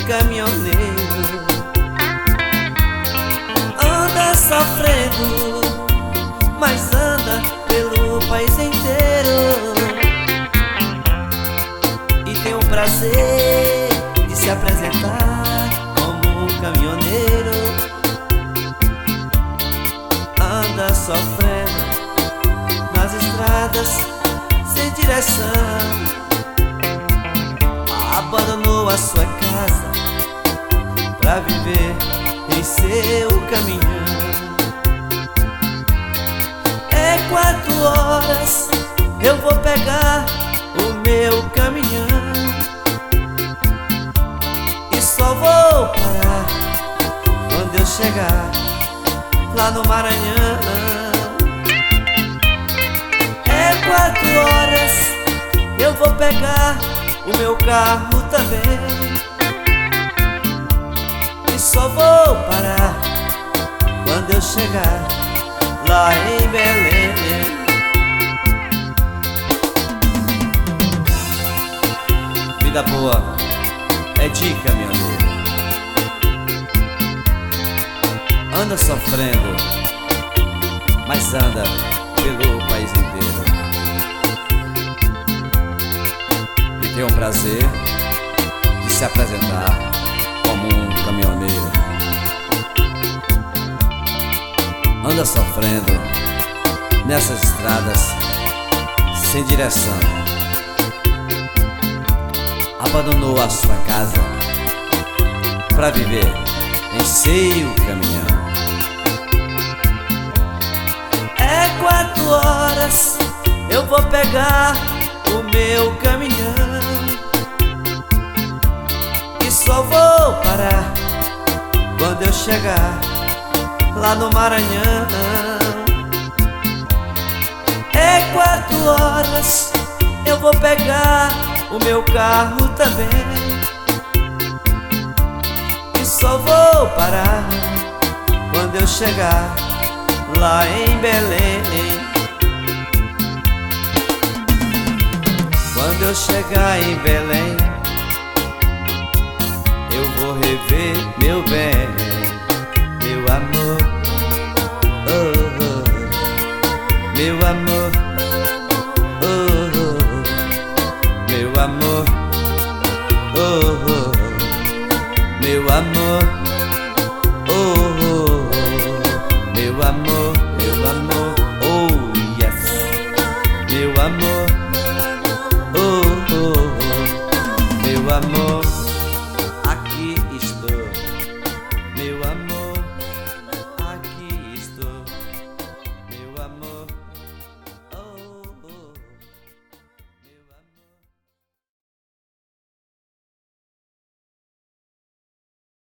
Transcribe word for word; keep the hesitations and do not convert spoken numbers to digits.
caminhoneiro anda sofrendo, mas anda pelo país inteiro e tem o prazer de se apresentar como um caminhoneiro. Anda sofrendo nas estradas sem direção, abandonou a sua casa pra viver em seu caminhão. É quatro horas, eu vou pegar o meu caminhão e só vou parar quando eu chegar lá no Maranhão. É quatro horas, eu vou pegar o meu carro também e só vou parar quando eu chegar lá em Belém. Vida boa é de caminhoneiro, anda sofrendo, mas anda pelo país inteiro e tem o prazer de se apresentar como um caminhoneiro. Anda sofrendo nessas estradas sem direção, abandonou a sua casa pra viver em seu caminhão. É quatro horas, eu vou pegar o meu caminhão e só vou parar quando eu chegar lá no Maranhão. É quatro horas, eu vou pegar o meu carro também e só vou parar quando eu chegar lá em Belém. Quando eu chegar em Belém, eu vou rever meu bem, meu amor, oh, oh, meu amor, oh, oh, meu amor, oh, oh, meu amor, oh, oh, meu amor, meu amor, oh yes, meu amor, oh, oh, oh, meu amor.